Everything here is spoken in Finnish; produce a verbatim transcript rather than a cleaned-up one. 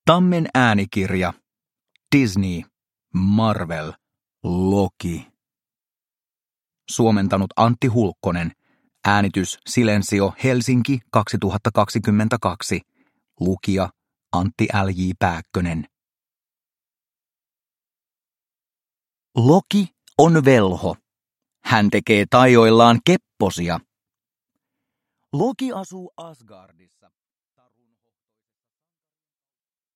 Tammen äänikirja. Disney. Marvel. Loki. Suomentanut Antti Hulkkonen. Äänitys Silensio Helsinki kaksituhattakaksikymmentäkaksi. Lukija Antti L J Pääkkönen. Loki on velho. Hän tekee taioillaan kepposia. Loki asuu Asgardissa.